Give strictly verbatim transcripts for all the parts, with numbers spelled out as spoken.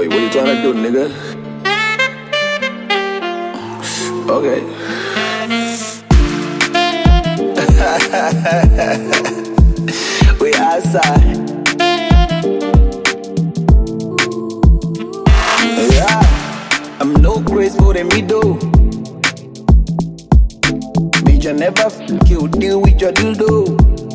Boy, what you trying to do, nigga? Okay. We outside. Yeah. I'm no graceful than me do. Bitch, I never f*** you, deal with your dildo.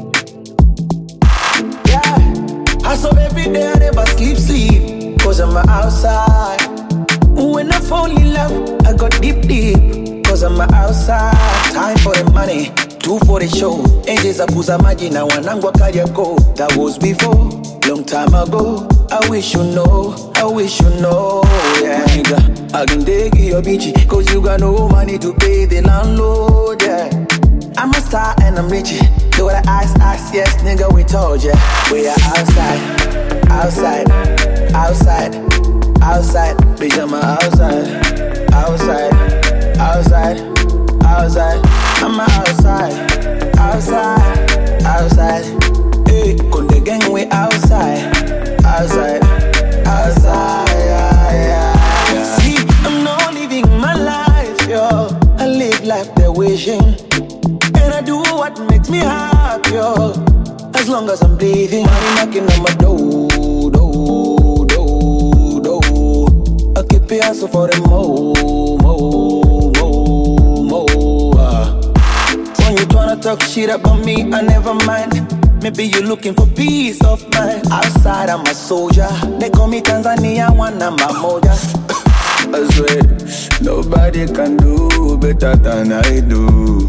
Yeah. I saw every day, I never sleep, sleep. Cause I'm outside. When I fall in love, I got deep, deep. Cause I'm outside. Time for the money, two for the show. Angels are pusa maji na wanangwa kaya go. That was before, long time ago. I wish you know, I wish you know, yeah. Nigga, I can take your bitchy, cause you got no money to pay the landlord, yeah. I'm a star and I'm rich. Do what I ask, ask, yes, nigga, we told ya. We are outside, outside, outside, outside. Bitch, I'm outside, outside, outside, outside. I'm outside, outside, outside. Hey, con the gang, we outside, outside, outside, yeah, yeah, yeah. See, I'm not living my life, yo. I live life they're wishing. And I do what makes me happy, yo. As long as I'm breathing. Money knocking on my door, door, door, door. I keep it hustle for the mo, mo, mo, mo, uh. When you tryna talk shit about me, I never mind. Maybe you're looking for peace of mind. Outside I'm a soldier. They call me Tanzania, one number moja. I swear, nobody can do better than I do.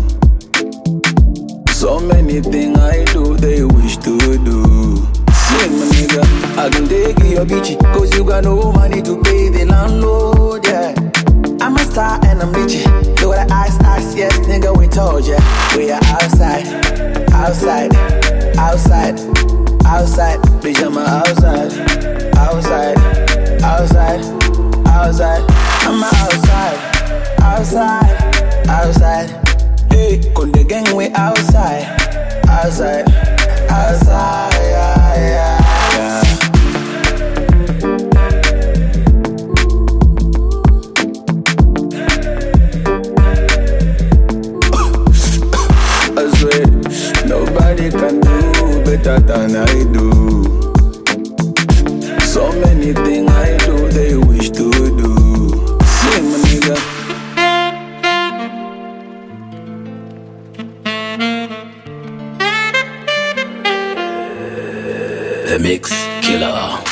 So many things I do, they wish to do. Sing, my nigga, I can take your bitchy, cause you got no money to pay the landlord, yeah. I'm a star and I'm rich. Do what I ask, ask, yes, nigga, we told ya. We are outside, outside, outside, outside. Bitch, I'm outside, outside, outside, outside. I'm outside, outside, outside. Hey, con the gang, we outside, outside, outside, yeah, yeah, yeah. I swear, nobody can do better than I do. So many things I do, they wish to do. Sing, my nigga. The Mix Killer.